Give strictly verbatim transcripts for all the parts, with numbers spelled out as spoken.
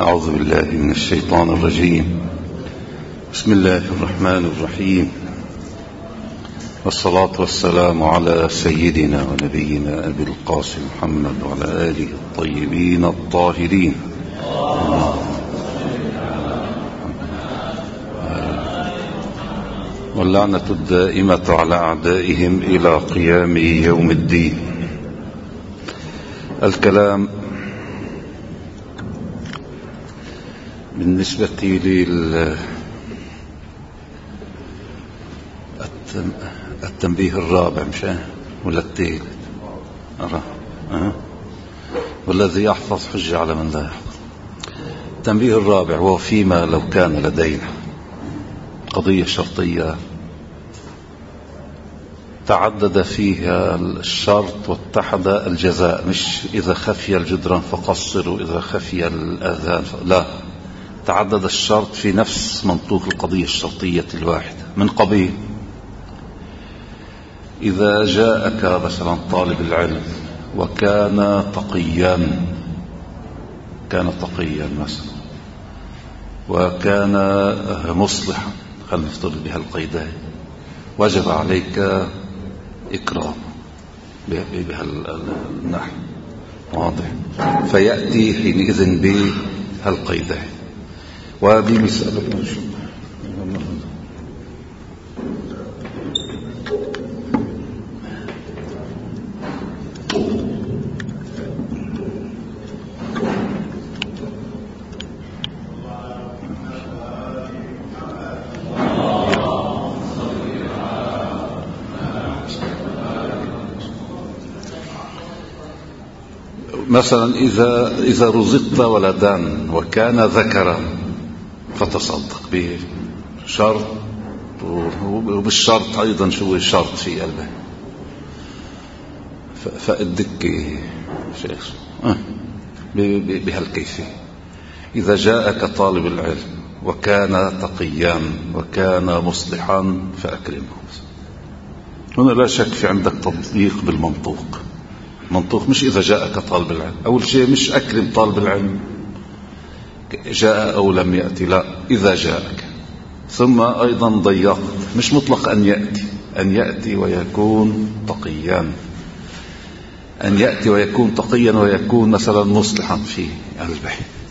أعوذ بالله من الشيطان الرجيم. بسم الله الرحمن الرحيم، والصلاة والسلام على سيدنا ونبينا أبي القاسم محمد وعلى آله الطيبين الطاهرين. واللعنة الدائمة على أعدائهم إلى قيام يوم الدين. الكلام بالنسبة للتنبيه الرابع مشان ولا الثالث أرى أه. والذي يحفظ حجة على من لا يحفظ. التنبيه الرابع هو فيما لو كان لدينا قضية شرطية تعدد فيها الشرط واتحد الجزاء، مش إذا خفي الجدران فقصر وإذا خفي الأذان ف... لا، تعدد الشرط في نفس منطوق القضية الشرطية الواحدة. من قبيل إذا جاءك مثلا طالب العلم وكان تقيا كان تقيا مثلا وكان مصلحا، خلينا نفترض بها القيدين، وجب عليك إكرام بها النحو واضح، فيأتي حينئذ بها القيدين. وبمثال مثلا إذا إذا رزقت ولدا وكان ذكرا فتصدق به شرط، وبالشرط أيضا شو شرط في قلبه، فأدك شيخ أه. بهالكيفية إذا جاءك طالب العلم وكان تقيا وكان مصلحا فأكرمه. هنا لا شك في عندك تطبيق بالمنطوق. منطوق مش إذا جاءك طالب العلم، أول شيء مش أكرم طالب العلم جاء أو لم يأتي، لا، إذا جاءك. ثم أيضا ضيقت، مش مطلق أن يأتي، أن يأتي ويكون تقيا، أن يأتي ويكون تقيا ويكون مثلا مصلحا في قلبه،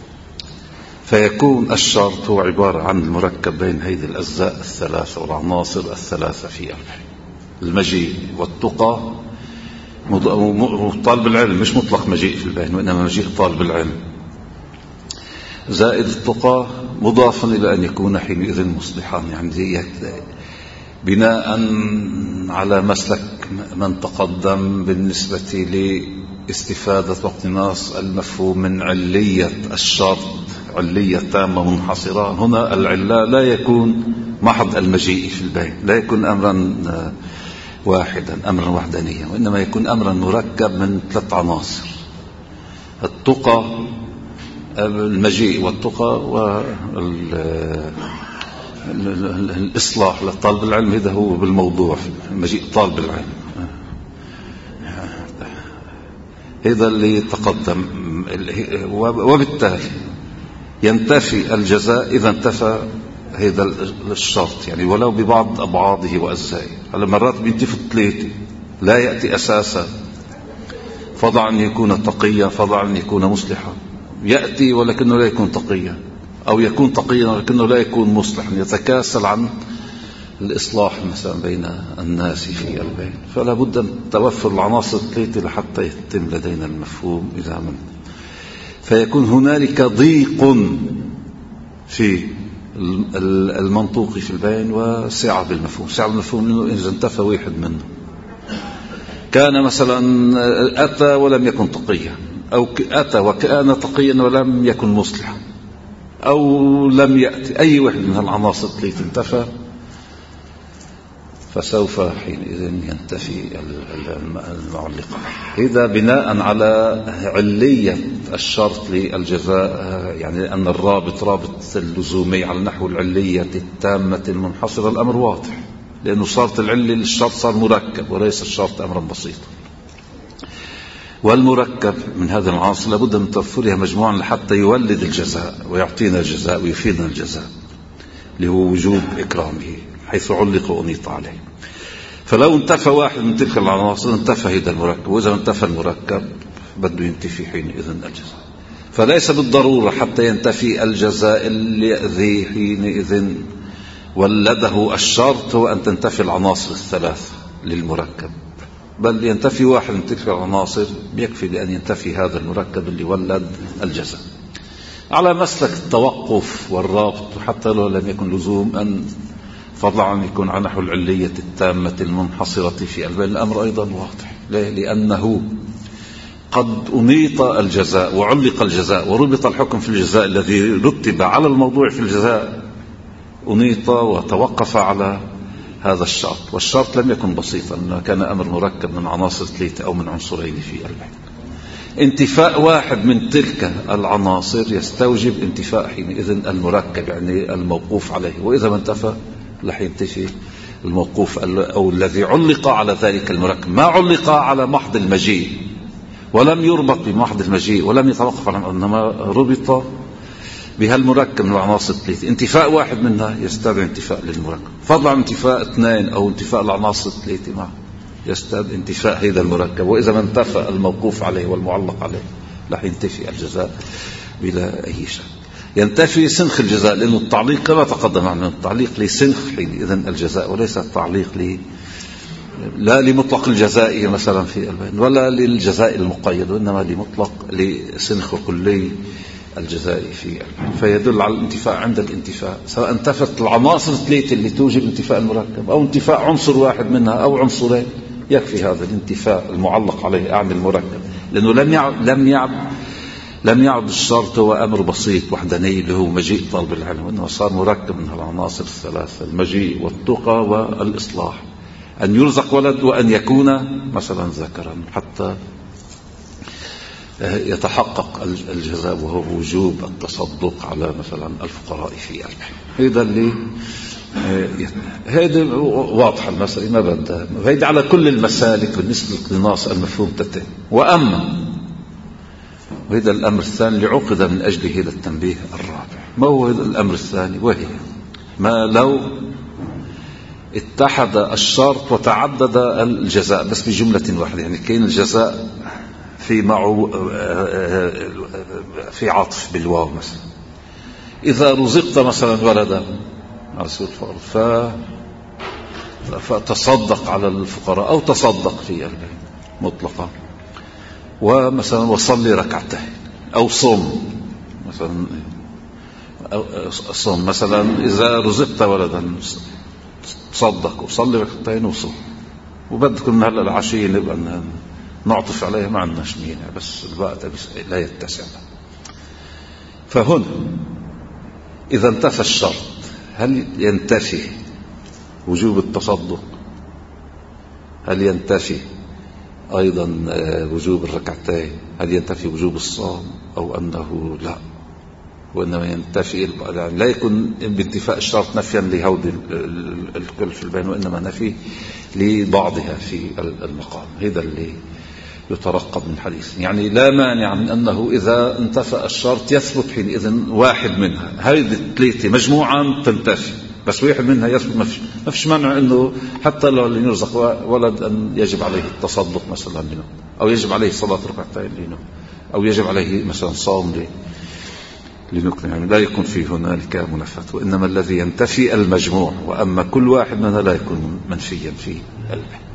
فيكون الشرط هو عبارة عن المركب بين هذه الأجزاء الثلاثة والعناصر الثلاثة في قلبه. المجيء والتقى، طالب العلم مش مطلق مجيء في البين، وإنما مجيء طالب العلم زائد التقى مضافا إلى أن يكون حينئذ مصلحا، يعني بناء على مسلك من تقدم بالنسبة لاستفادة واقتناص المفهوم من علية الشرط، علية تامة منحصرة. هنا العلة لا يكون محض المجيء في البين، لا يكون أمرا واحدا، أمرا وحدانيا، وإنما يكون أمرا مركب من ثلاث عناصر: التقى، المجيء والتقى، والإصلاح لطالب العلم. هذا هو بالموضوع مجيء طالب العلم، هذا اللي تقدم. وبالتالي ينتفي الجزاء إذا انتفى هذا الشرط، يعني ولو ببعض أبعاضه وأجزائه. على مرات بينتفوا ثلاثة، لا يأتي أساسا، فضع أن يكون تقيا، فضع أن يكون مصلحا، يأتي ولكنه لا يكون تقيا، أو يكون تقيا ولكنه لا يكون مصلحا، يتكاسل عن الإصلاح مثلا بين الناس في البين. فلا بد أن توفر العناصر الثلاثة لحتى يتم لدينا المفهوم إذا من. فيكون هنالك ضيق في المنطوق في البين وسعة بالمفهوم. سعة بالمفهوم إنه إذا انتفى واحد منه، كان مثلا أتى ولم يكن تقيا، أو أتى وكان تقيا ولم يكن مصلحا، أو لم يأتي، أي واحد من العناصر التي انتفى، فسوف حينئذ ينتفي المعلقة. إذا بناء على علية الشرط للجزاء، يعني أن الرابط رابط اللزومي على نحو العلية التامة المنحصرة، الأمر واضح، لأنه صارت العلة للشرط صار مركب وليس الشرط أمرا بسيطا. والمركب من هذا العناصر لابد من توفرها مجموعا لحتى يولد الجزاء ويعطينا الجزاء ويفيدنا الجزاء، اللي هو وجوب إكرامه حيث علق وأنيط عليه. فلو انتفى واحد من تلك العناصر انتفى هذا المركب، وإذا انتفى المركب بده ينتفي حينئذ الجزاء. فليس بالضرورة حتى ينتفي الجزاء الذي حينئذ ولده الشرط هو أن تنتفي العناصر الثلاث للمركب، بل ينتفي واحد من تلك العناصر يكفي لأن ينتفي هذا المركب اللي ولد الجزاء. على مسلك التوقف والرابط، حتى لو لم يكن لزوم أن فضلا عن يكون عن نحو العلية التامة المنحصرة في قلب الأمر أيضا واضح. ليه؟ لأنه قد أنيط الجزاء وعلق الجزاء وربط الحكم في الجزاء الذي رتب على الموضوع في الجزاء، أنيط وتوقف على هذا الشرط، والشرط لم يكن بسيطا، إنه كان أمر مركب من عناصر ثلاثة أو من عنصرين في قلبه. انتفاء واحد من تلك العناصر يستوجب انتفاء حينئذ المركب، يعني الموقوف عليه، وإذا ما انتفى رح ينتفي الموقوف أو الذي علق على ذلك المركب. ما علق على محض المجيء ولم يربط بمحض المجيء ولم يتوقف على، إنما ربط بها المركب من العناصر الثلاثة. انتفاء واحد منها يستدعي انتفاء للمركب، فضلا عن انتفاء اثنين أو انتفاء العناصر الثلاثة معه يستدعي انتفاء هذا المركب. وإذا ما انتفى الموقوف عليه والمعلق عليه رح ينتفي الجزاء بلا أي شيء. ينتفي سنخ الجزاء، لأنه التعليق كما تقدم معنا التعليق لسنخ حينئذ الجزاء، وليس التعليق ل لا لمطلق الجزاء مثلا في البين ولا للجزاء المقيد، وإنما لمطلق لسنخ كلي الجزاء في البين. فيدل على الانتفاء عند الانتفاء، سواء انتفت العناصر الثلاثة اللي توجب انتفاء المركب أو انتفاء عنصر واحد منها أو عنصرين، يكفي هذا الانتفاء المعلق عليه أعني المركب، لأنه لم يعد لم يعد لم يعد الشرط هو أمر بسيط وحداني اللي هو مجيء طالب العلم، وإنه صار مركب من العناصر الثلاثة: المجيء والتقى والإصلاح، أن يرزق ولد وأن يكون مثلا ذكرا حتى يتحقق الجزاء، وهو وجوب التصدق على مثلا الفقراء في قلبه. هذا اللي هذا واضح المسألة، ما بدها هذا على كل المسالك بالنسبة للقناص المفهوم تتم. وأما وهذا الأمر الثاني اللي عقد من أجل هذا التنبيه الرابع. ما هو هذا الأمر الثاني؟ وهي ما لو اتحد الشرط وتعدد الجزاء بس بجملة واحدة، يعني كاين الجزاء في معه في عطف بالواو مثلا: إذا رزقت مثلا ولدا ف فتصدق على الفقراء أو تصدق في مطلقا، ومثلا وصلي ركعتين أو صوم مثلا، صوم مثلا إذا رزقت ولدا تصدق وصلي ركعتين وصوم. وبدكم من هلا العشية نبقى نعطف عليها، ما عندناش مانع، بس الوقت لا يتسع. فهنا إذا انتفى الشرط هل ينتفي وجوب التصدق؟ هل ينتفي أيضا وجوب الركعتين؟ هل ينتفي وجوب الصوم أو أنه لا؟ وإنما ينتفي يعني لا يكون بانتفاء الشرط نفيا لهود الكل في البين، وإنما نفي لبعضها في المقام. هذا اللي يترقب من الحديث. يعني لا مانع من أنه إذا انتفى الشرط يثبت حينئذ واحد منها، هذه الثلاثة مجموعا تنتفي، بس واحد منها يثبت. ما فيش مانع أنه حتى لو اللي يرزق ولد أن يجب عليه التصدق مثلا لنوم، أو يجب عليه صلاة ركعتين لنوم، أو يجب عليه مثلا صوم لنكمل، يعني لا يكون فيه هنالك منافاة، وإنما الذي ينتفي المجموع، وأما كل واحد منها لا يكون منفيا في قلبه.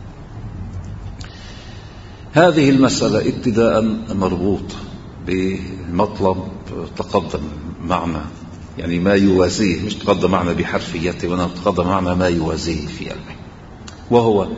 هذه المسألة ابتداء مربوط بمطلب تقدم معنا، يعني ما يوازيه، مش تقدم معنا بحرفيته، وإنما تقدم معنا ما يوازيه في قلبه، وهو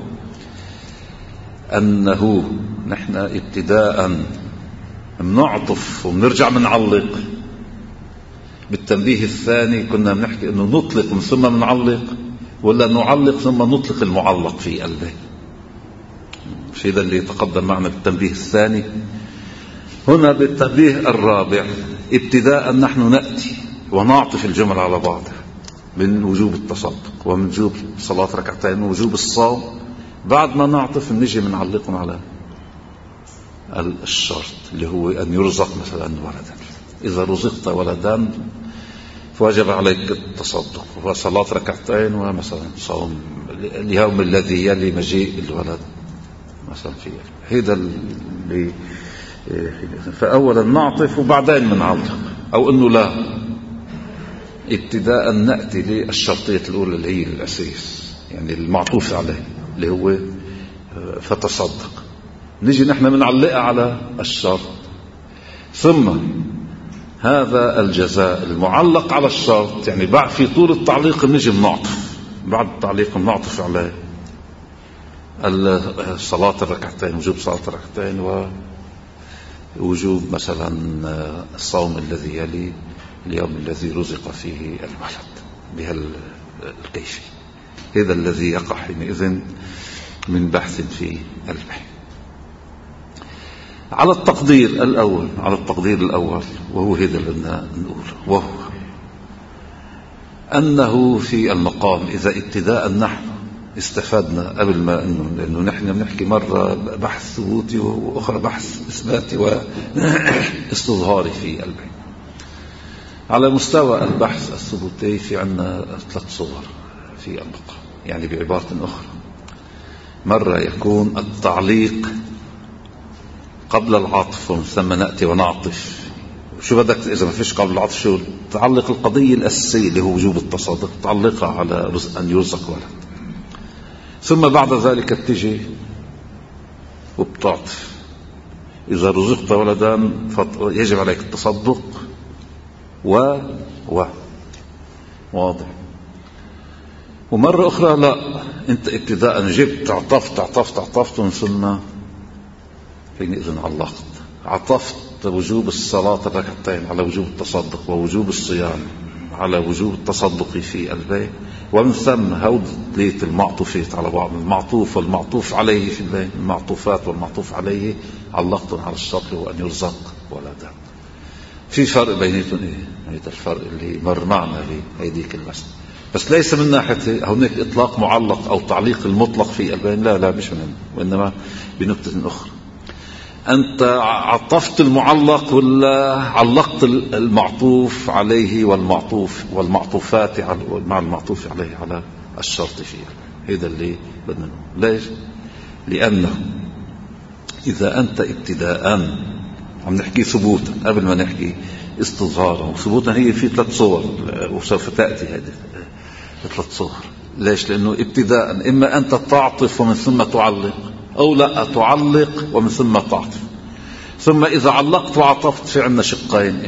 أنه نحن ابتداء نعطف ونرجع منعلق. بالتنبيه الثاني كنا بنحكي أنه نطلق من ثم نعلق، ولا نعلق ثم نطلق المعلق في قلبه. مش هذا اللي تقدم معنا بالتنبيه الثاني؟ هنا بالتنبيه الرابع ابتداء نحن نأتي ونعطف الجمل على بعضها من وجوب التصدق ومن وجوب صلاة ركعتين ووجوب الصوم. بعد ما نعطف نجي منعلقهم على الشرط اللي هو أن يرزق مثلا ولدا. إذا رزقت ولدا فوجب عليك التصدق وصلاة ركعتين ومثلا صوم اليوم الذي يلي مجيء الولد مثلا فيه. هذا اللي فأولا نعطف وبعدين منعلق، أو أنه لا ابتداء نأتي للشرطية الأولى اللي هي الأساس، يعني المعطوف عليه اللي هو فتصدق، نجي نحن منعلقها على الشرط، ثم هذا الجزاء المعلق على الشرط يعني بعد في طول التعليق نجي بنعطف، بعد التعليق بنعطف عليه الصلاة الركعتين، وجوب صلاة الركعتين ووجوب مثلا الصوم الذي يلي اليوم الذي رزق فيه الولد بهالكيفية. هذا الذي يقع حينئذ من بحث في البحث على التقدير الأول، على التقدير الأول وهو هذا اللي بدنا نقوله، وهو أنه في المقام إذا ابتداء نحن استفدنا قبل ما أنه لأنه نحن بنحكي مرة بحث ثبوتي وأخرى بحث إثباتي واستظهاري في البحث. على مستوى البحث الثبوتي في عنا ثلاث صور في المقام، يعني بعبارة أخرى مرة يكون التعليق قبل العطف ومن ثم نأتي ونعطف. شو بدك إذا ما فيش قبل العطف؟ شو تعلق القضية الأساسية اللي هو وجوب التصدق، تعلقها على أن يرزق ولد، ثم بعد ذلك تجي وبتعطف إذا رزقت ولدا يجب عليك التصدق و و واضح. ومرة أخرى لا، أنت ابتداء جبت عطفت عطفت عطفت ومن ثم حينئذ علقت، عطفت وجوب الصلاة الركعتين على وجوب التصدق ووجوب الصيام على وجوب التصدق في البيت، ومن ثم هود ليت المعطوفات على بعض، المعطوف والمعطوف عليه في البيت، المعطوفات والمعطوف عليه علقتهم على الشرط وأن يرزق ولدا. في فرق بيناتهم ايه؟ هذا الفرق اللي مر معنا بهيديك المسألة، بس ليس من ناحية هناك إطلاق معلق أو تعليق المطلق في البين، لا لا مش من، وإنما بنكتة أخرى. أنت عطفت المعلق ولا علقت المعطوف عليه والمعطوف والمعطوفات مع المعطوف عليه على الشرط فيه؟ هذا اللي بدنا نقول. ليش؟ لأنه إذا أنت ابتداء عم نحكي ثبوتا قبل ما نحكي استظهارا، وثبوتا هي في ثلاث صور وسوف تأتي هذه ثلاث صور. ليش؟ لأنه ابتداء إما أنت تعطف ومن ثم تعلق، أو لا تعلق ومن ثم تعطف. ثم إذا علقت وعطفت في عندنا شقين.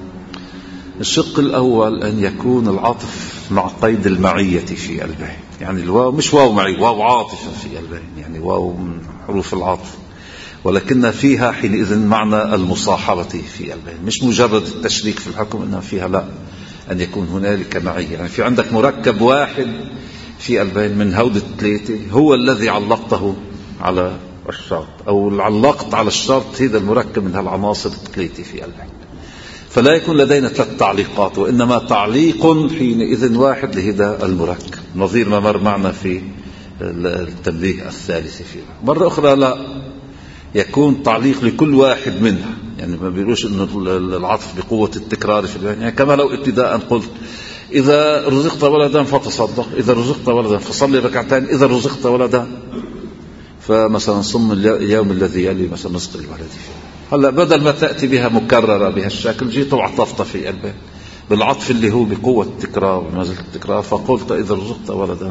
الشق الأول أن يكون العطف مع قيد المعية في البين، يعني الواو مش واو معي، واو عاطفة في البين، يعني واو من حروف العطف، ولكن فيها حينئذ معنى المصاحبة في البين، مش مجرد التشريك في الحكم، إنما فيها لا أن يكون هنالك معية. يعني في عندك مركب واحد في البين من هود الثلاثة هو الذي علقته على الشرط، أو علقت على الشرط هذا المركب من هالعناصر الثلاثة في البين. فلا يكون لدينا ثلاث تعليقات، وإنما تعليق حينئذ واحد لهذا المركب، نظير ما مر معنا في التنبيه الثالث فيه. مرة أخرى لا، يكون تعليق لكل واحد منها، يعني ما بيقولوش إنه العطف بقوة التكرار في البين. يعني كما لو ابتداء قلت إذا رزقت ولدا فتصدق، إذا رزقت ولدا فصلي ركعتين، إذا رزقت ولدا فمثلا صم اليوم الذي يلي مثلا رزق الولد فيه. هلا بدل ما تأتي بها مكررة بهالشكل جيت وعطفت في البين بالعطف اللي هو بقوة التكرار وما زلت التكرار، فقلت إذا رزقت ولدا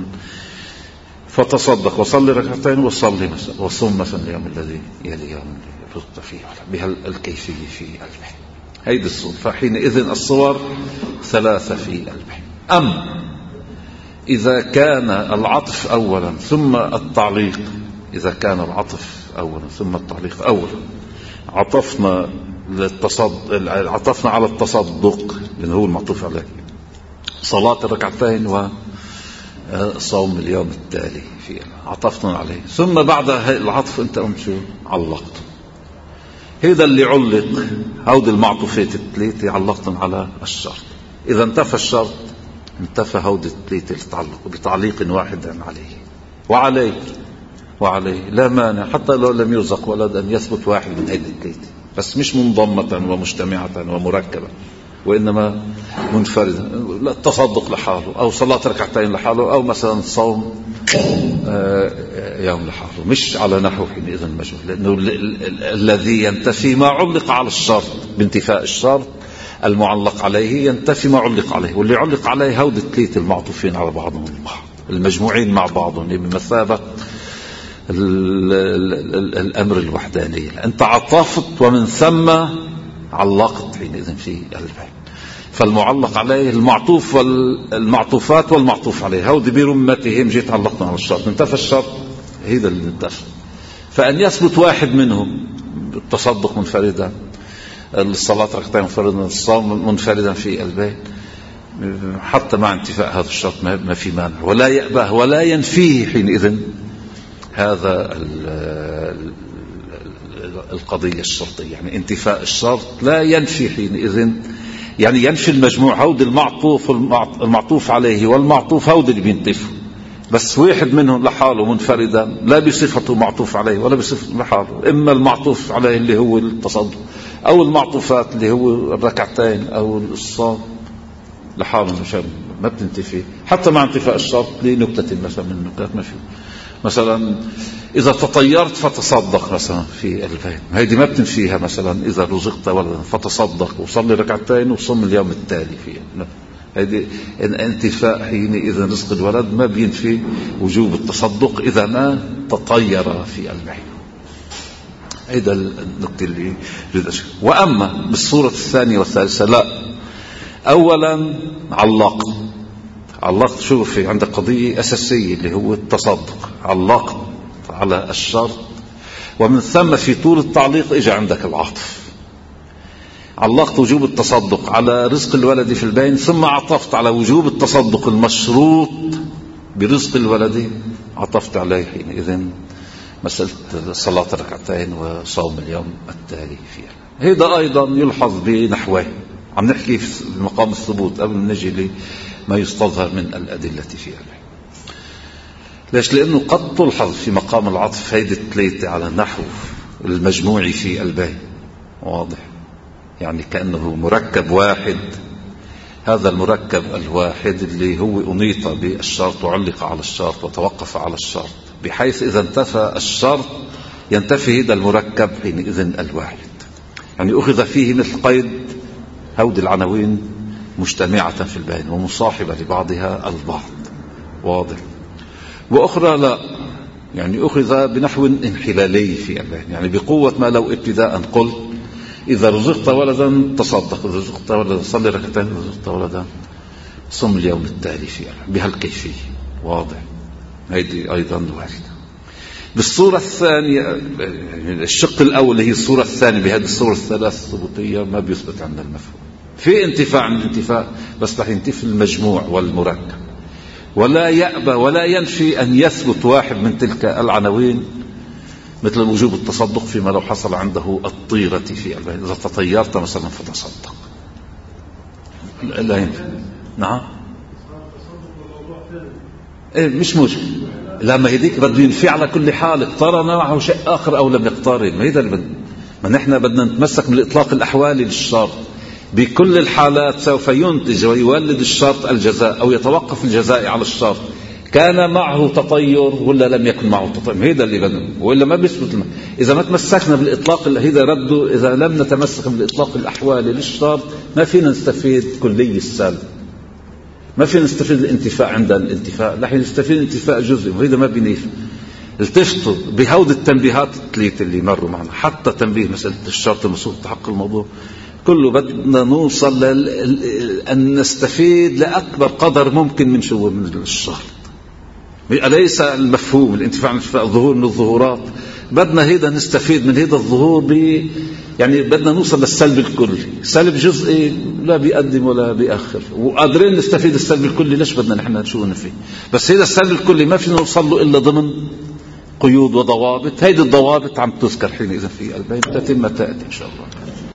فتصدق وصلي ركعتين وصلي مثلا وصم مثلا اليوم الذي يلي يوم الذي رزقت فيه بهالكيفية في البين. هيدي الصور. فحينئذ الصور ثلاثة في البين. أما إذا كان العطف أولا ثم التعليق، إذا كان العطف أولا ثم التعليق أولا، عطفنا للتصد... عطفنا على التصدق لأنه هو المعطوف عليه، صلاة الركعتين وصوم اليوم التالي في عطفنا عليه، ثم بعد العطف أنت قمت شو علقت. هذا اللي علق هود المعطوفات الثلاثة علقتهم على الشرط. إذا انتفى الشرط انتفى هود الثلاثة التعلق بتعليق واحد عليه. وعليك وعليه لا مانع حتى لو لم يرزق ولد أن يثبت واحد من هذه الثلاثة، بس مش منضمة ومجتمعة ومركبة، وإنما منفردا. التصدق لحاله، أو صلاة ركعتين لحاله، أو مثلا صوم يوم لحاله، مش على نحو حينئذ مجهول، لأنه الذي ينتفي ما علق على الشرط. بانتفاء الشرط المعلق عليه ينتفي ما علق عليه، واللي علق عليه هود الثلاثة المعطوفين على بعضهم البعض المجموعين مع بعضهم بمثابة الأمر الوحداني. أنت عطفت ومن ثم علقت حينئذ في البيت. فالمعلق عليه المعطوف والمعطوفات والمعطوف عليه هودي برمتهم جيت علقنا على الشرط، انتفى الشرط هذا اللي انتفى. فأن يثبت واحد منهم التصدق منفردا، الصلاة ركعتين منفردا، الصوم منفردا في البيت، حتى مع انتفاء هذا الشرط ما في مانع، ولا يأبه ولا ينفيه حينئذ هذا القضية الشرطية. يعني انتفاء الشرط لا ينفي حينئذ، يعني ينفي المجموع. هود المعطوف المعطوف عليه والمعطوف هود اللي بينتفوا، بس واحد منهم لحاله منفردا لا بصفته معطوف عليه ولا بصفته لحاله، إما المعطوف عليه اللي هو التصدق، أو المعطوفات اللي هو الركعتين أو الصوم لحاله ما بتنتفي حتى مع انتفاء الشرط لنكتة مثلا من النكات. ما في مثلا إذا تطيرت فتصدق مثلا في البيت، هيدي ما بتنفيها. مثلا إذا رزقت ولدا فتصدق وصلي ركعتين وصم اليوم التالي فيها، هيدي انتفاء حينئذ رزق الولد ما بينفي وجوب التصدق إذا ما تطير في البيت. هيدا النقطة اللي جدا. وأما بالصورة الثانية والثالثة لا، أولا علقت علقت شوفي عندك قضية أساسية اللي هو التصدق، علقت على الشرط، ومن ثم في طول التعليق إجا عندك العطف. علقت وجوب التصدق على رزق الولد في البين، ثم عطفت على وجوب التصدق المشروط برزق الولد، عطفت عليه حينئذ مسألة صلاة ركعتين وصوم اليوم التالي فيها. هذا أيضا يلحظ بنحوه، عم نحكي في مقام الثبوت قبل ما نجي لما يستظهر من الأدلة فيها. ليش؟ لأنه قد تلحظ في مقام العطف هيدي الثلاثة على نحو المجموع في البين، واضح؟ يعني كأنه مركب واحد، هذا المركب الواحد اللي هو أنيط بالشرط وعلق على الشرط وتوقف على الشرط، بحيث إذا انتفى الشرط ينتفي هذا المركب حينئذ الواحد. يعني أخذ فيه مثل قيد هود العناوين مجتمعة في البين ومصاحبة لبعضها البعض، واضح؟ وأخرى لا، يعني أخذ بنحو انحلالي في البين، يعني بقوة ما لو ابتداء قلت إذا رزقت ولدا تصدق، إذا رزقت ولدا صلي ركعتين، إذا رزقت ولدا صم اليوم التالي فيها بهالكيفية، واضح؟ هيدي أيضا واردة. بالصورة الثانية الشق الأول هي الصورة الثانية بهذه الصورة الثلاث الثبوتية ما بيثبت عندنا المفهوم، في انتفاع عند الانتفاع بس رح ينتفي المجموع والمركب، ولا يأبى ولا ينفي أن يثبت واحد من تلك العناوين مثل وجوب التصدق فيما لو حصل عنده الطيرة في البين، إذا تطيرت مثلا فتصدق لا ينفي. نعم إيه مش مشكلة، لما هديك بده ينفي على كل حال اقترن معه شيء آخر أو لم يقترن، ما هذا اللي بدنا، ما نحن بدنا نتمسك من الإطلاق الأحوالي للشرط. بكل الحالات سوف ينتج ويولد الشرط الجزاء أو يتوقف الجزاء على الشرط، كان معه تطير ولا لم يكن معه تطير، هذا اللي بدنا، وإلا ما بيثبت. إذا ما تمسكنا بالإطلاق هذا رده، إذا لم نتمسك بالإطلاق الأحوالي للشرط ما فينا نستفيد كلي السلب، ما فينا نستفيد الانتفاع عند الانتفاع، نحن نستفيد انتفاع جزئي، وهذا ما بينيف. التفتوا بهود التنبيهات الثلاثة اللي مروا معنا، حتى تنبيه مسألة الشرط المسؤول تحقق الموضوع كله بدنا نوصل أن نستفيد لأكبر قدر ممكن من شو من الشرط. أليس المفهوم الانتفاع من الظهور من الظهورات، بدنا هيدا نستفيد من هيدا الظهور ب يعني بدنا نوصل للسلب الكلي. سلب جزئي لا بيقدم ولا بيأخر، وقادرين نستفيد السلب الكلي، ليش بدنا نحن نشوف فيه؟ بس هيدا السلب الكلي ما فينا نوصل له إلا ضمن قيود وضوابط، هيدي الضوابط عم تذكر حينئذ في البين تتم تأتي إن شاء الله.